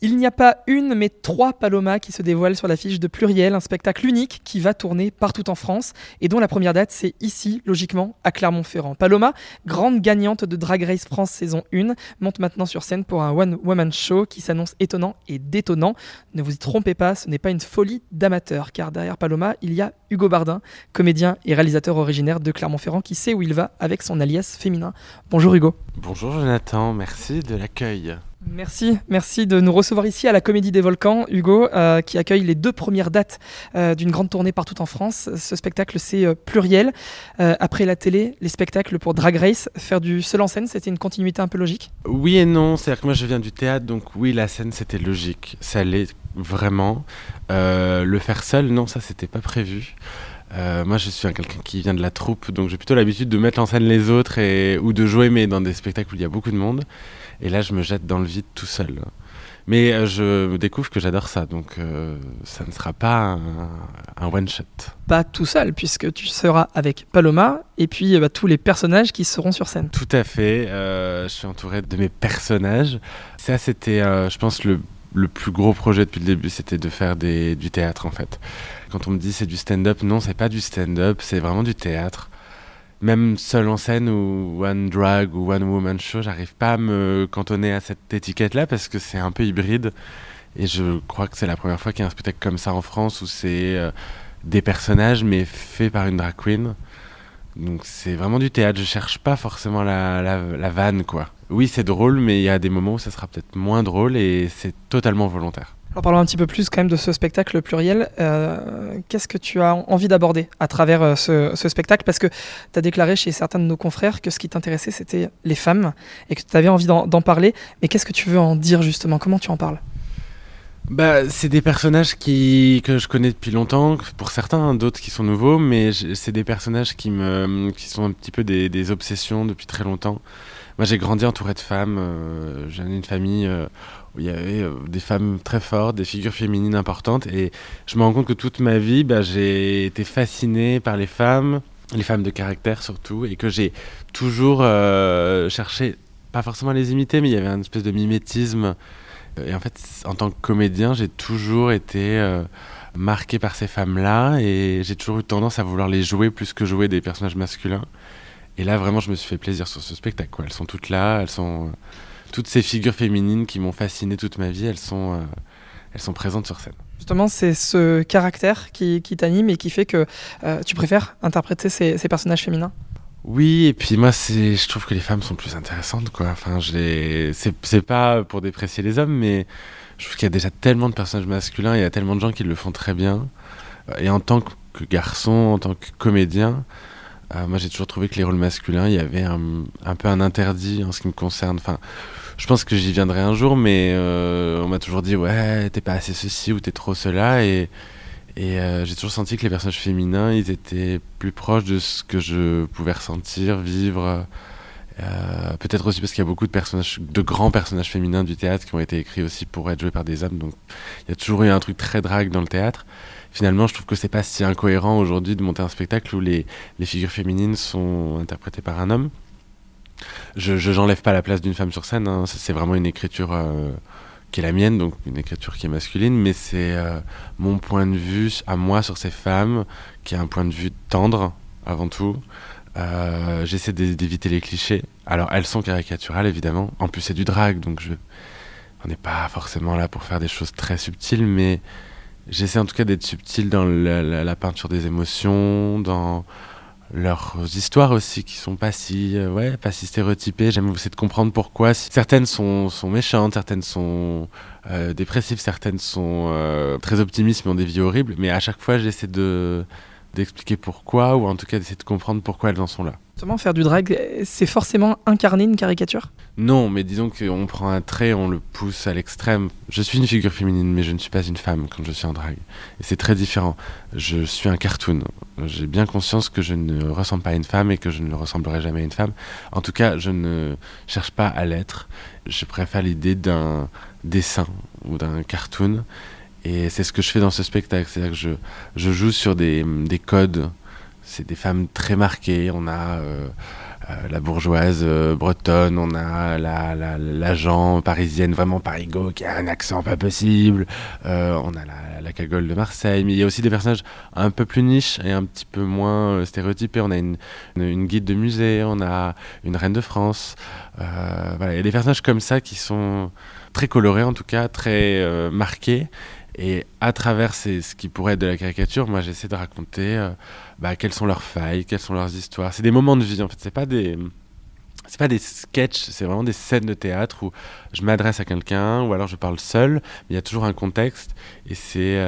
Il n'y a pas une, mais 3 Paloma qui se dévoilent sur l'affiche de Pluriel, un spectacle unique qui va tourner partout en France et dont la première date, c'est ici, logiquement, à Clermont-Ferrand. Paloma, grande gagnante de Drag Race France saison 1, monte maintenant sur scène pour un one-woman show qui s'annonce étonnant et détonnant. Ne vous y trompez pas, ce n'est pas une folie d'amateur, car derrière Paloma, il y a Hugo Bardin, comédien et réalisateur originaire de Clermont-Ferrand qui sait où il va avec son alias féminin. Bonjour Hugo. Bonjour Jonathan, merci de l'accueil. Merci de nous recevoir ici à la Comédie des Volcans, Hugo, qui accueille les 2 premières dates d'une grande tournée partout en France. Ce spectacle, c'est Pluriel. Après la télé, les spectacles pour Drag Race, faire du seul en scène, c'était une continuité un peu logique ? Oui et non, c'est-à-dire que moi je viens du théâtre, donc oui, la scène c'était logique, ça l'est vraiment. Le faire seul, non, ça c'était pas prévu. Moi je suis quelqu'un qui vient de la troupe, donc j'ai plutôt l'habitude de mettre en scène les autres ou de jouer, mais dans des spectacles où il y a beaucoup de monde. Et là je me jette dans le vide tout seul. Mais je découvre que j'adore ça, donc ça ne sera pas un one-shot. Pas tout seul, puisque tu seras avec Paloma et puis tous les personnages qui seront sur scène. Tout à fait, je suis entouré de mes personnages. Ça c'était, je pense, le plus gros projet depuis le début, c'était de faire du théâtre en fait. Quand on me dit c'est du stand-up, non, c'est pas du stand-up, c'est vraiment du théâtre. Même seul en scène ou one drag ou one woman show, j'arrive pas à me cantonner à cette étiquette-là parce que c'est un peu hybride. Et je crois que c'est la première fois qu'il y a un spectacle comme ça en France où c'est des personnages mais faits par une drag queen. Donc c'est vraiment du théâtre, je cherche pas forcément la vanne quoi. Oui c'est drôle mais il y a des moments où ça sera peut-être moins drôle et c'est totalement volontaire. Alors parlons un petit peu plus quand même de ce spectacle Pluriel. Qu'est-ce que tu as envie d'aborder à travers ce spectacle ? Parce que tu as déclaré chez certains de nos confrères que ce qui t'intéressait c'était les femmes et que tu avais envie d'en parler. Mais qu'est-ce que tu veux en dire justement ? Comment tu en parles ? C'est des personnages que je connais depuis longtemps, pour certains, d'autres qui sont nouveaux, mais c'est des personnages qui sont un petit peu des obsessions depuis très longtemps. Moi j'ai grandi entouré de femmes, j'ai une famille où il y avait des femmes très fortes, des figures féminines importantes, et je me rends compte que toute ma vie, j'ai été fasciné par les femmes de caractère surtout, et que j'ai toujours cherché, pas forcément à les imiter, mais il y avait une espèce de mimétisme. Et en fait, en tant que comédien, j'ai toujours été marqué par ces femmes-là, et j'ai toujours eu tendance à vouloir les jouer plus que jouer des personnages masculins. Et là, vraiment, je me suis fait plaisir sur ce spectacle, quoi. Elles sont toutes là, elles sont toutes ces figures féminines qui m'ont fasciné toute ma vie, elles sont présentes sur scène. Justement, c'est ce caractère qui t'anime et qui fait que tu préfères interpréter ces personnages féminins ? Oui, et puis moi, je trouve que les femmes sont plus intéressantes, quoi. Enfin, c'est pas pour déprécier les hommes, mais je trouve qu'il y a déjà tellement de personnages masculins, il y a tellement de gens qui le font très bien. Et en tant que garçon, en tant que comédien, moi j'ai toujours trouvé que les rôles masculins, il y avait un peu un interdit en ce qui me concerne. Enfin, je pense que j'y viendrai un jour, mais on m'a toujours dit ouais, t'es pas assez ceci ou t'es trop cela, et j'ai toujours senti que les personnages féminins, ils étaient plus proches de ce que je pouvais ressentir, vivre. Peut-être aussi parce qu'il y a beaucoup de grands personnages féminins du théâtre qui ont été écrits aussi pour être joués par des hommes. Donc il y a toujours eu un truc très drague dans le théâtre. Finalement, je trouve que c'est pas si incohérent aujourd'hui de monter un spectacle où les figures féminines sont interprétées par un homme. J'enlève pas la place d'une femme sur scène, hein. C'est vraiment une écriture qui est la mienne, donc une écriture qui est masculine, mais c'est mon point de vue à moi sur ces femmes, qui est un point de vue tendre avant tout. J'essaie d'éviter les clichés. Alors elles sont caricaturales évidemment, en plus c'est du drag, donc on n'est pas forcément là pour faire des choses très subtiles, mais j'essaie en tout cas d'être subtil dans la peinture des émotions, dans leurs histoires aussi qui sont pas si stéréotypées. J'aime essayer de comprendre pourquoi certaines sont méchantes, certaines sont dépressives, certaines sont très optimistes mais ont des vies horribles, mais à chaque fois j'essaie d'expliquer pourquoi, ou en tout cas d'essayer de comprendre pourquoi elles en sont là. Justement, faire du drag, c'est forcément incarner une caricature ? Non, mais disons qu'on prend un trait, on le pousse à l'extrême. Je suis une figure féminine, mais je ne suis pas une femme quand je suis en drag. Et c'est très différent. Je suis un cartoon. J'ai bien conscience que je ne ressemble pas à une femme et que je ne ressemblerai jamais à une femme. En tout cas, je ne cherche pas à l'être. Je préfère l'idée d'un dessin ou d'un cartoon. Et c'est ce que je fais dans ce spectacle. C'est-à-dire que je joue sur des codes. C'est des femmes très marquées. On a la bourgeoise bretonne, on a l'agent parisienne, vraiment parigo, qui a un accent pas possible, on a la cagole de Marseille, mais il y a aussi des personnages un peu plus niches et un petit peu moins stéréotypés. On a une guide de musée, on a une reine de France. Voilà, il y a des personnages comme ça qui sont très colorés, en tout cas, très marqués. Et à travers ce qui pourrait être de la caricature, moi j'essaie de raconter quelles sont leurs failles, quelles sont leurs histoires. C'est des moments de vie, en fait, c'est pas des sketchs, c'est vraiment des scènes de théâtre où je m'adresse à quelqu'un ou alors je parle seul, mais il y a toujours un contexte et c'est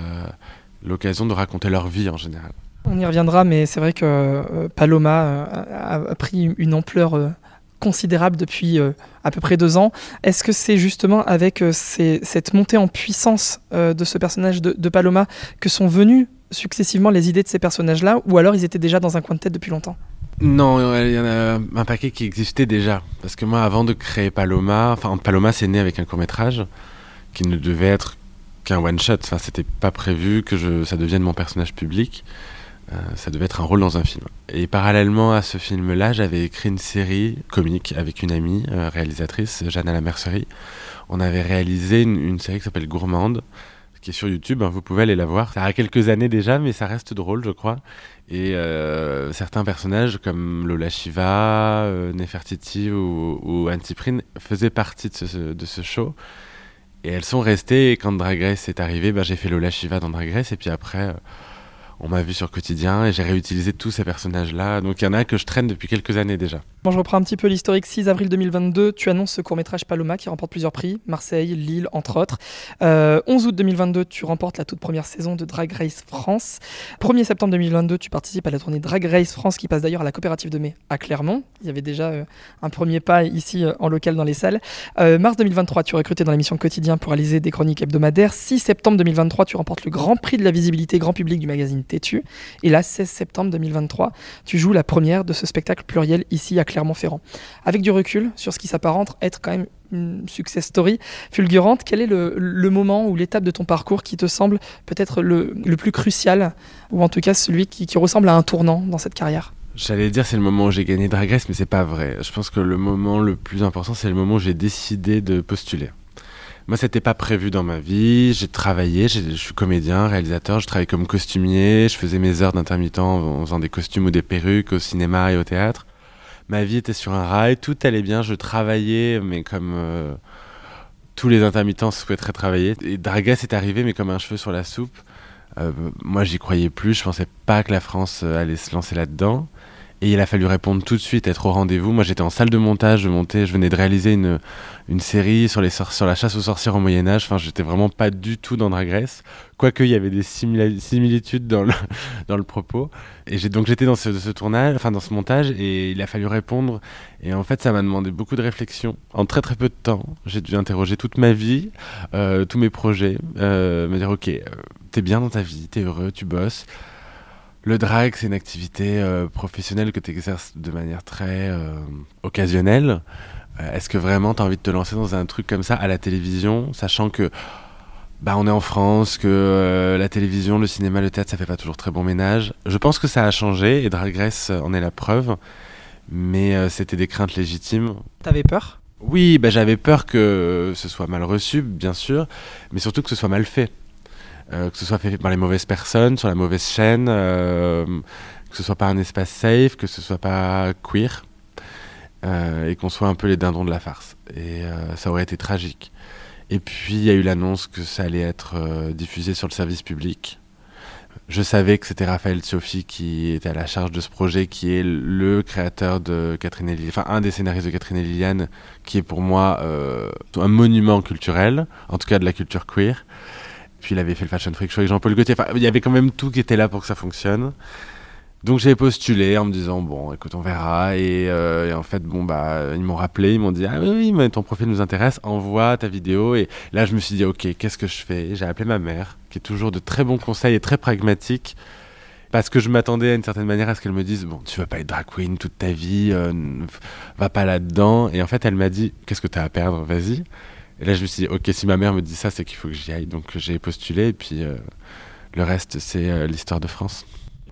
l'occasion de raconter leur vie en général. On y reviendra, mais c'est vrai que Paloma a pris une ampleur considérable depuis à peu près 2 ans. Est-ce que c'est justement avec cette montée en puissance de ce personnage de Paloma que sont venues successivement les idées de ces personnages-là, ou alors ils étaient déjà dans un coin de tête depuis longtemps ? Non, il y en a un paquet qui existait déjà. Parce que moi, avant de créer Paloma, Paloma c'est né avec un court-métrage qui ne devait être qu'un one-shot. Enfin, c'était pas prévu que ça devienne mon personnage public. Ça devait être un rôle dans un film. Et parallèlement à ce film-là, j'avais écrit une série comique avec une amie réalisatrice, Jeanne à la Mercerie. On avait réalisé une série qui s'appelle Gourmande, qui est sur YouTube, vous pouvez aller la voir. Ça a quelques années déjà, mais ça reste drôle, je crois. Et certains personnages comme Lola Shiva, Nefertiti ou Antiprine faisaient partie de ce show. Et elles sont restées, et quand Drag Race est arrivé, j'ai fait Lola Shiva dans Drag Race, et puis après... on m'a vu sur Quotidien et j'ai réutilisé tous ces personnages-là. Donc il y en a que je traîne depuis quelques années déjà. Bon, je reprends un petit peu l'historique. 6 avril 2022, tu annonces ce court-métrage Paloma qui remporte plusieurs prix, Marseille, Lille, entre autres. 11 août 2022, tu remportes la toute première saison de Drag Race France. 1er septembre 2022, tu participes à la tournée Drag Race France qui passe d'ailleurs à la Coopérative de Mai à Clermont. Il y avait déjà un premier pas ici en local dans les salles. Mars 2023, tu es recruté dans l'émission Quotidien pour réaliser des chroniques hebdomadaires. 6 septembre 2023, tu remportes le grand prix de la visibilité grand public du magazine Têtu. Et là, 16 septembre 2023, tu joues la première de ce spectacle pluriel ici à Clermont-Ferrand. Avec du recul sur ce qui s'apparente être quand même une success story fulgurante, quel est le moment ou l'étape de ton parcours qui te semble peut-être le plus crucial, ou en tout cas celui qui ressemble à un tournant dans cette carrière ? J'allais dire c'est le moment où j'ai gagné Drag Race, mais c'est pas vrai. Je pense que le moment le plus important, c'est le moment où j'ai décidé de postuler. Moi, c'était pas prévu dans ma vie. J'ai travaillé, je suis comédien, réalisateur, je travaillais comme costumier, je faisais mes heures d'intermittent en faisant des costumes ou des perruques au cinéma et au théâtre. Ma vie était sur un rail, tout allait bien, je travaillais, mais comme tous les intermittents souhaiteraient travailler. Et Drag Race est arrivé, mais comme un cheveu sur la soupe. Moi, j'y croyais plus, je pensais pas que la France allait se lancer là-dedans. Et il a fallu répondre tout de suite, être au rendez-vous. Moi, j'étais en salle de montage, je venais de réaliser une série sur la chasse aux sorcières au Moyen-Âge. Enfin, j'étais vraiment pas du tout dans Drag Race. Quoique, il y avait des similitudes dans le propos. Et j'étais dans ce tournage, dans ce montage, et il a fallu répondre. Et en fait, ça m'a demandé beaucoup de réflexion. En très très peu de temps, j'ai dû interroger toute ma vie, tous mes projets, me dire, ok, t'es bien dans ta vie, t'es heureux, tu bosses. Le drag, c'est une activité professionnelle que tu exerces de manière très occasionnelle. Est-ce que vraiment tu as envie de te lancer dans un truc comme ça à la télévision, sachant que on est en France, que la télévision, le cinéma, le théâtre, ça fait pas toujours très bon ménage. Je pense que ça a changé et Drag Race en est la preuve, mais c'était des craintes légitimes. T'avais peur ? Oui, j'avais peur que ce soit mal reçu, bien sûr, mais surtout que ce soit mal fait. Que ce soit fait par les mauvaises personnes, sur la mauvaise chaîne, que ce soit pas un espace safe, que ce soit pas queer, et qu'on soit un peu les dindons de la farce. Et ça aurait été tragique. Et puis il y a eu l'annonce que ça allait être diffusé sur le service public. Je savais que c'était Raphaël Tsiofi qui était à la charge de ce projet, qui est le créateur de Catherine et Liliane, un des scénaristes de Catherine et Liliane, qui est pour moi un monument culturel, en tout cas de la culture queer. Puis il avait fait le Fashion Freak Show avec Jean-Paul Gaultier. Il y avait quand même tout qui était là pour que ça fonctionne. Donc j'ai postulé en me disant, bon, écoute, on verra. Et en fait, ils m'ont rappelé, ils m'ont dit, ah oui, mais ton profil nous intéresse, envoie ta vidéo. Et là, je me suis dit, ok, qu'est-ce que je fais ? Et j'ai appelé ma mère, qui est toujours de très bons conseils et très pragmatique. Parce que je m'attendais à une certaine manière à ce qu'elle me dise, bon, tu vas pas être drag queen toute ta vie, va pas là-dedans. Et en fait, elle m'a dit, qu'est-ce que t'as à perdre ? Vas-y. Et là, je me suis dit, ok, si ma mère me dit ça, c'est qu'il faut que j'y aille. Donc j'ai postulé et puis le reste, c'est l'histoire de France.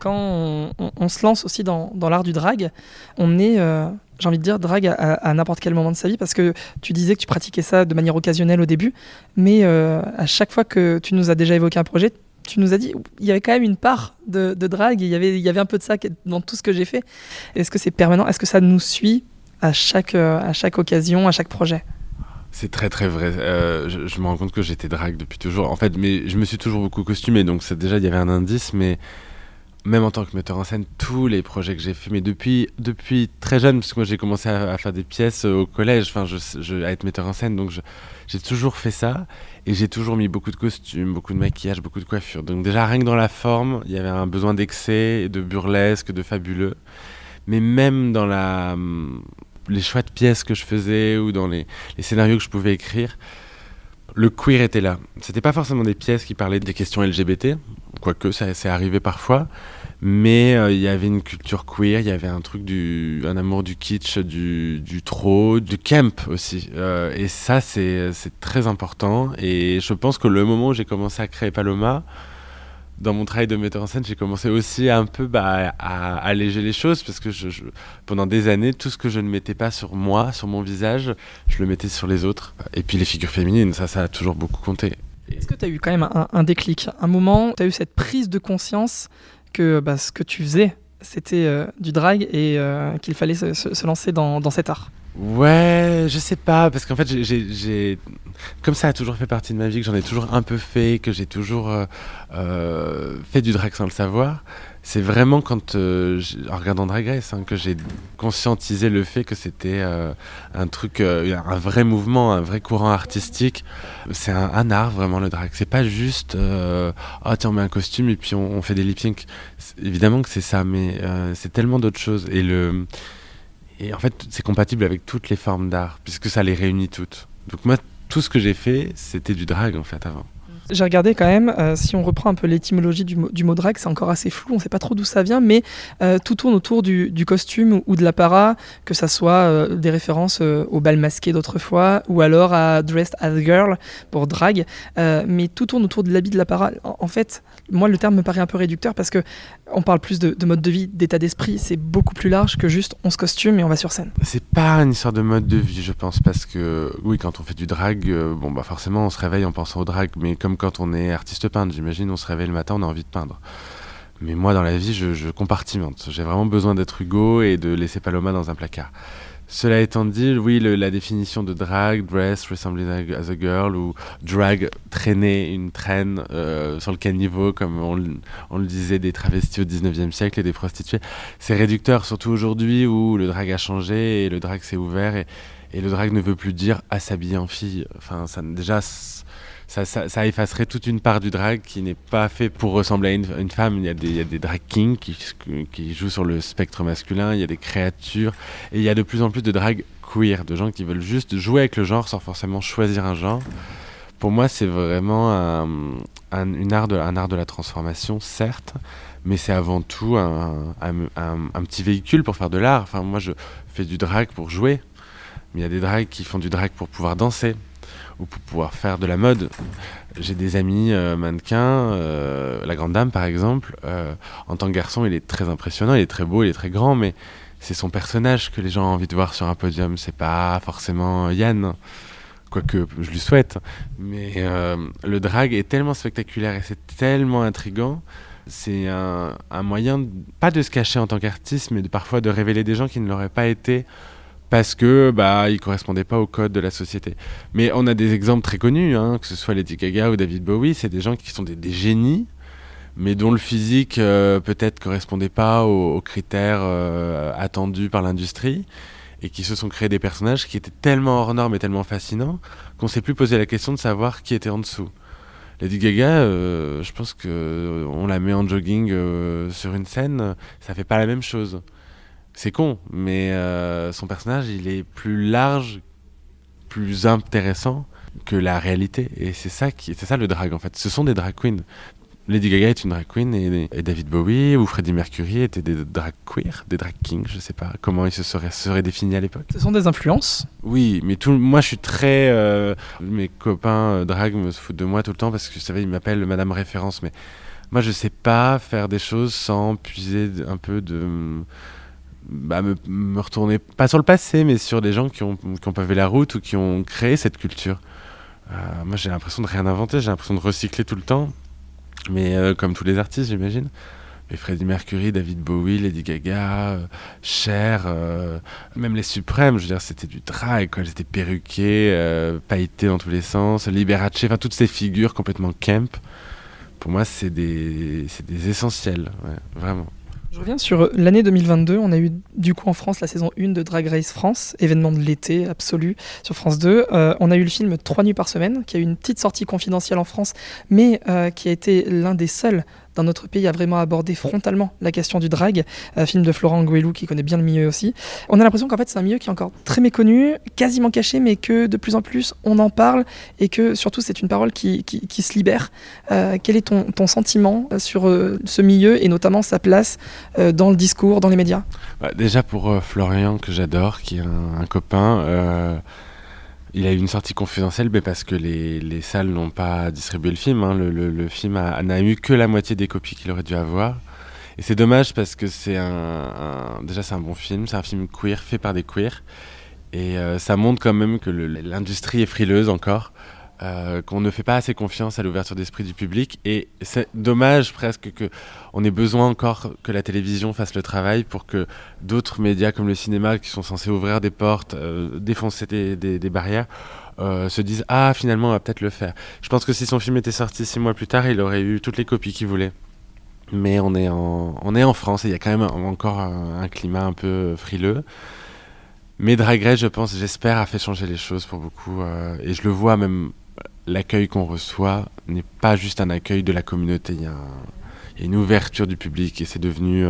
quand on se lance aussi dans l'art du drag, on est, j'ai envie de dire, drag à n'importe quel moment de sa vie, parce que tu disais que tu pratiquais ça de manière occasionnelle au début, mais à chaque fois que tu nous as déjà évoqué un projet, tu nous as dit il y avait quand même une part de drag, il y avait un peu de ça dans tout ce que j'ai fait. Est-ce que c'est permanent? Est-ce que ça nous suit à chaque occasion, à chaque projet? C'est très très vrai. Je me rends compte que j'étais drag depuis toujours. En fait, mais je me suis toujours beaucoup costumé, donc déjà il y avait un indice. Mais même en tant que metteur en scène, tous les projets que j'ai faits, mais depuis très jeune, parce que moi j'ai commencé à faire des pièces au collège, enfin à être metteur en scène, donc j'ai toujours fait ça, et j'ai toujours mis beaucoup de costumes, beaucoup de maquillage, beaucoup de coiffure. Donc déjà rien que dans la forme, il y avait un besoin d'excès, de burlesque, de fabuleux. Mais même dans les choix de pièces que je faisais ou dans les scénarios que je pouvais écrire, le queer était là. C'était pas forcément des pièces qui parlaient des questions LGBT, quoique ça c'est arrivé parfois, mais il y avait une culture queer, il y avait un amour du kitsch, du trop, du camp aussi. Et ça c'est très important. Et je pense que le moment où j'ai commencé à créer Paloma, dans mon travail de metteur en scène, j'ai commencé aussi un peu à alléger les choses, parce que pendant des années, tout ce que je ne mettais pas sur moi, sur mon visage, je le mettais sur les autres. Et puis les figures féminines, ça a toujours beaucoup compté. Est-ce que tu as eu quand même un déclic, un moment, tu as eu cette prise de conscience que ce que tu faisais, c'était du drag et qu'il fallait se lancer dans cet art? Ouais, je sais pas, parce qu'en fait, comme ça a toujours fait partie de ma vie, que j'en ai toujours un peu fait, que j'ai toujours fait du drag sans le savoir, c'est vraiment quand, en regardant Drag Race, que j'ai conscientisé le fait que c'était un truc, un vrai mouvement, un vrai courant artistique. C'est un art, vraiment, le drag. C'est pas juste, oh tiens, on met un costume et puis on fait des lip sync. Évidemment que c'est ça, mais c'est tellement d'autres choses. Et en fait, c'est compatible avec toutes les formes d'art, puisque ça les réunit toutes. Donc moi, tout ce que j'ai fait, c'était du drag, en fait, avant. J'ai regardé quand même, si on reprend un peu l'étymologie du mot drag, c'est encore assez flou, on ne sait pas trop d'où ça vient, mais tout tourne autour du costume ou de l'apparat, que ça soit des références au bal masqué d'autrefois, ou alors à Dressed as Girl pour drag, mais tout tourne autour de l'habit, de l'apparat. En fait, moi le terme me paraît un peu réducteur, parce que on parle plus de mode de vie, d'état d'esprit, c'est beaucoup plus large que juste on se costume et on va sur scène. C'est pas une histoire de mode de vie, je pense, parce que oui, quand on fait du drag, forcément on se réveille en pensant au drag, mais comme quand on est artiste peintre, j'imagine, on se réveille le matin, on a envie de peindre. Mais moi, dans la vie, je compartimente. J'ai vraiment besoin d'être Hugo et de laisser Paloma dans un placard. Cela étant dit, oui, la définition de drag, dress, resembling as a girl, ou drag, traîner, une traîne sur le caniveau, comme on le disait des travestis au 19e siècle et des prostituées, c'est réducteur, surtout aujourd'hui où le drag a changé et le drag s'est ouvert et le drag ne veut plus dire à s'habiller en fille. Enfin, ça effacerait toute une part du drag qui n'est pas fait pour ressembler à une femme. Il y a des drag kings qui jouent sur le spectre masculin, il y a des créatures, et il y a de plus en plus de drag queer, de gens qui veulent juste jouer avec le genre sans forcément choisir un genre. Pour moi, c'est vraiment un art de la transformation, certes, mais c'est avant tout un petit véhicule pour faire de l'art. Enfin, moi, je fais du drag pour jouer, mais il y a des drags qui font du drag pour pouvoir danser, ou pour pouvoir faire de la mode. J'ai des amis mannequins, la Grande Dame par exemple, en tant que garçon il est très impressionnant, il est très beau, il est très grand, mais c'est son personnage que les gens ont envie de voir sur un podium, c'est pas forcément Yann, quoique je lui souhaite, mais le drag est tellement spectaculaire et c'est tellement intriguant. C'est un moyen, pas de se cacher en tant qu'artiste, mais parfois de révéler des gens qui ne l'auraient pas été, parce que ils correspondaient pas au code de la société. Mais on a des exemples très connus, que ce soit Lady Gaga ou David Bowie, c'est des gens qui sont des génies, mais dont le physique peut-être correspondait pas aux critères attendus par l'industrie, et qui se sont créés des personnages qui étaient tellement hors normes et tellement fascinants qu'on s'est plus posé la question de savoir qui était en dessous. Lady Gaga, je pense que on la met en jogging sur une scène, ça fait pas la même chose. C'est con, mais son personnage, il est plus large, plus intéressant que la réalité. Et c'est ça le drag, en fait. Ce sont des drag queens. Lady Gaga est une drag queen et David Bowie ou Freddie Mercury étaient des drag queer, des drag kings, je sais pas comment ils se seraient définis à l'époque. Ce sont des influences. Oui, mais moi je suis très... mes copains drag me foutent de moi tout le temps parce que vous savez, ils m'appellent Madame Référence, mais moi je sais pas faire des choses sans puiser un peu me retourner, pas sur le passé, mais sur des gens qui ont pavé la route ou qui ont créé cette culture. Moi j'ai l'impression de rien inventer, j'ai l'impression de recycler tout le temps, mais comme tous les artistes j'imagine. Et Freddie Mercury, David Bowie, Lady Gaga, Cher, même les Suprêmes, je veux dire, c'était du drag, quoi. Ils étaient perruqués, pailletés dans tous les sens, Liberace, enfin toutes ces figures complètement camp. Pour moi, c'est des essentiels, ouais, vraiment. Je reviens sur l'année 2022. On a eu du coup en France la saison 1 de Drag Race France, événement de l'été absolu sur France 2. On a eu le film 3 nuits par semaine, qui a eu une petite sortie confidentielle en France, mais qui a été l'un des seuls dans notre pays à vraiment aborder frontalement la question du drag. Film de Florent Gouelou qui connaît bien le milieu aussi. On a l'impression qu'en fait c'est un milieu qui est encore très méconnu, quasiment caché, mais que de plus en plus on en parle et que surtout c'est une parole qui se libère. Quel est ton sentiment sur ce milieu et notamment sa place dans le discours, dans les médias? Déjà pour Florian, que j'adore, qui est un copain, il a eu une sortie confidentielle mais parce que les salles n'ont pas distribué le film. Hein. Le film n'a eu que la moitié des copies qu'il aurait dû avoir. Et c'est dommage parce que déjà c'est un bon film, c'est un film queer, fait par des queers. Et ça montre quand même que l'industrie est frileuse encore. Qu'on ne fait pas assez confiance à l'ouverture d'esprit du public, et c'est dommage presque qu'on ait besoin encore que la télévision fasse le travail pour que d'autres médias comme le cinéma, qui sont censés ouvrir des portes, défoncer des barrières, se disent finalement on va peut-être le faire. Je pense que si son film était sorti 6 mois plus tard, il aurait eu toutes les copies qu'il voulait. Mais on est en France et il y a quand même encore un climat un peu frileux. Mais Drag Race, j'espère, a fait changer les choses pour beaucoup, et je le vois même. L'accueil qu'on reçoit n'est pas juste un accueil de la communauté, il y a une ouverture du public et c'est devenu...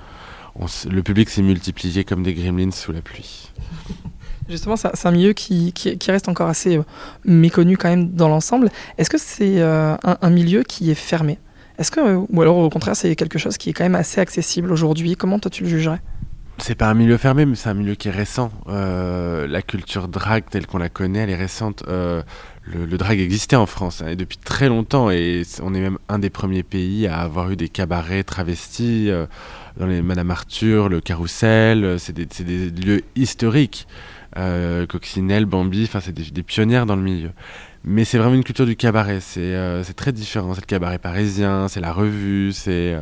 le public s'est multiplié comme des gremlins sous la pluie. Justement, c'est un milieu qui reste encore assez méconnu quand même dans l'ensemble. Est-ce que c'est un milieu qui est fermé? Ou alors au contraire c'est quelque chose qui est quand même assez accessible aujourd'hui? Comment toi tu le jugerais? C'est pas un milieu fermé, mais c'est un milieu qui est récent. La culture drag telle qu'on la connaît, elle est récente. Le drag existait en France et depuis très longtemps, et on est même un des premiers pays à avoir eu des cabarets travestis dans les Madame Arthur, le Carrousel. C'est des lieux historiques. Coccinelle, Bambi, enfin c'est des pionnières dans le milieu. Mais c'est vraiment une culture du cabaret. C'est très différent. C'est le cabaret parisien, c'est la revue, c'est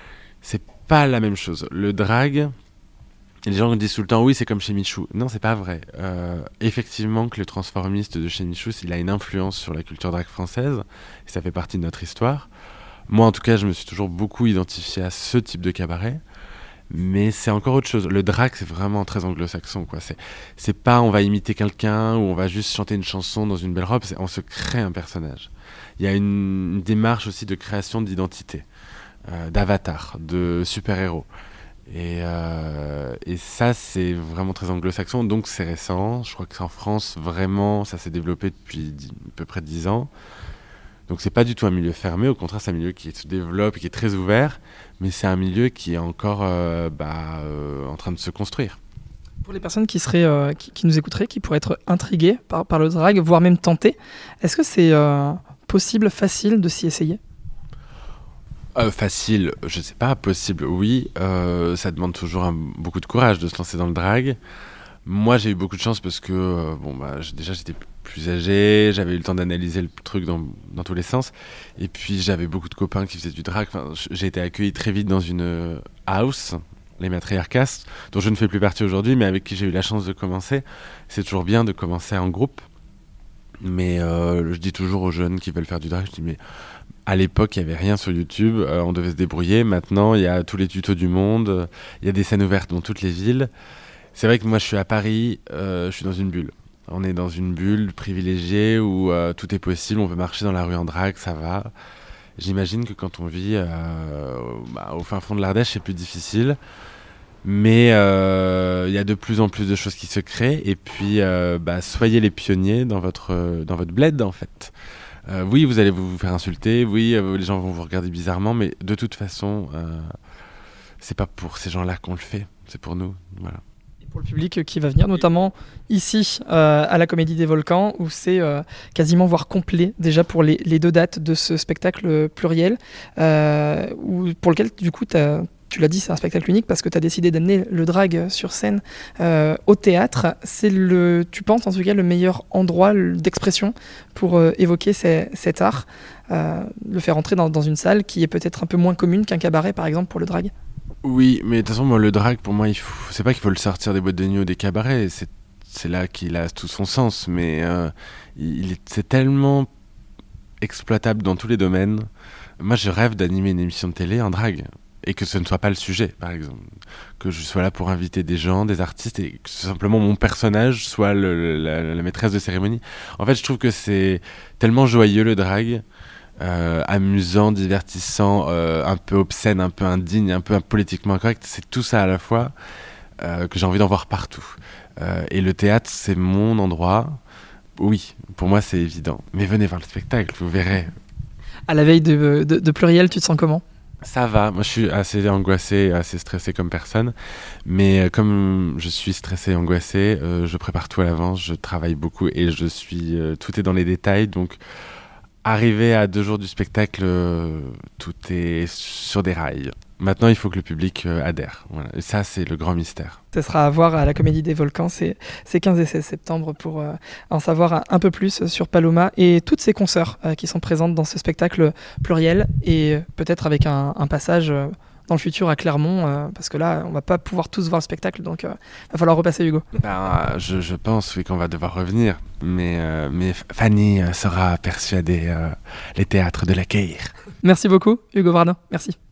pas la même chose. Le drag. Et les gens disent tout le temps, oui, c'est comme chez Michou. Non, c'est pas vrai. Effectivement, que le transformiste de chez Michou, il a une influence sur la culture drag française, et ça fait partie de notre histoire. Moi, en tout cas, je me suis toujours beaucoup identifié à ce type de cabaret, mais c'est encore autre chose. Le drag, c'est vraiment très anglo-saxon, quoi. C'est pas on va imiter quelqu'un ou on va juste chanter une chanson dans une belle robe, on se crée un personnage. Il y a une démarche aussi de création d'identité, d'avatar, de super-héros. Et ça, c'est vraiment très anglo-saxon, donc c'est récent. Je crois qu'en France, vraiment, ça s'est développé depuis à peu près 10 ans. Donc c'est pas du tout un milieu fermé, au contraire, c'est un milieu qui se développe et qui est très ouvert, mais c'est un milieu qui est encore en train de se construire. Pour les personnes qui nous écouteraient, qui pourraient être intriguées par le drag, voire même tentées, est-ce que c'est possible, facile de s'y essayer? Facile, je sais pas, possible, oui. Ça demande toujours beaucoup de courage de se lancer dans le drag. Moi, j'ai eu beaucoup de chance parce que déjà j'étais plus âgé, j'avais eu le temps d'analyser le truc dans tous les sens. Et puis j'avais beaucoup de copains qui faisaient du drag. Enfin, j'ai été accueilli très vite dans une house, les Matriarcas, dont je ne fais plus partie aujourd'hui, mais avec qui j'ai eu la chance de commencer. C'est toujours bien de commencer en groupe. Mais je dis toujours aux jeunes qui veulent faire du drag, je dis mais à l'époque il n'y avait rien sur YouTube, on devait se débrouiller. Maintenant il y a tous les tutos du monde, il y a des scènes ouvertes dans toutes les villes. C'est vrai que moi je suis à Paris, je suis dans une bulle. On est dans une bulle privilégiée où tout est possible, on peut marcher dans la rue en drag, ça va. J'imagine que quand on vit au fin fond de l'Ardèche c'est plus difficile. Mais il y a de plus en plus de choses qui se créent, et puis soyez les pionniers dans votre bled en fait. Oui, vous allez vous faire insulter, oui, les gens vont vous regarder bizarrement, mais de toute façon, c'est pas pour ces gens-là qu'on le fait, c'est pour nous, voilà. Pour le public qui va venir, notamment ici à la Comédie des Volcans, où c'est quasiment voire complet déjà pour les 2 dates de ce spectacle pluriel, pour lequel du coup tu l'as dit, c'est un spectacle unique parce que tu as décidé d'amener le drag sur scène au théâtre. C'est tu penses en tout cas le meilleur endroit d'expression pour évoquer cet art, le faire entrer dans une salle qui est peut-être un peu moins commune qu'un cabaret par exemple pour le drag. Oui, mais de toute façon, moi, le drag, pour moi, c'est pas qu'il faut le sortir des boîtes de nuit ou des cabarets, c'est là qu'il a tout son sens, mais c'est tellement exploitable dans tous les domaines. Moi, je rêve d'animer une émission de télé en drag, et que ce ne soit pas le sujet, par exemple. Que je sois là pour inviter des gens, des artistes, et que simplement mon personnage soit la maîtresse de cérémonie. En fait, je trouve que c'est tellement joyeux, le drag, amusant, divertissant, un peu obscène, un peu indigne, un peu politiquement incorrect. C'est tout ça à la fois que j'ai envie d'en voir partout. Et le théâtre, c'est mon endroit. Oui, pour moi, c'est évident. Mais venez voir le spectacle, vous verrez. À la veille de Pluriel, tu te sens comment ? Ça va, moi je suis assez angoissé, assez stressé comme personne, mais comme je suis stressé et angoissé, je prépare tout à l'avance, je travaille beaucoup et tout est dans les détails, donc arrivé à 2 jours du spectacle, tout est sur des rails. Maintenant, il faut que le public adhère. Voilà. Et ça, c'est le grand mystère. Ce sera à voir à la Comédie des Volcans, c'est 15 et 16 septembre pour en savoir un peu plus sur Paloma et toutes ses consoeurs qui sont présentes dans ce spectacle pluriel et peut-être avec un passage dans le futur à Clermont, parce que là, on va pas pouvoir tous voir le spectacle, donc va falloir repasser Hugo. Je pense oui, qu'on va devoir revenir, mais Fanny saura persuader les théâtres de l'accueillir. Merci beaucoup Hugo Vardin, merci.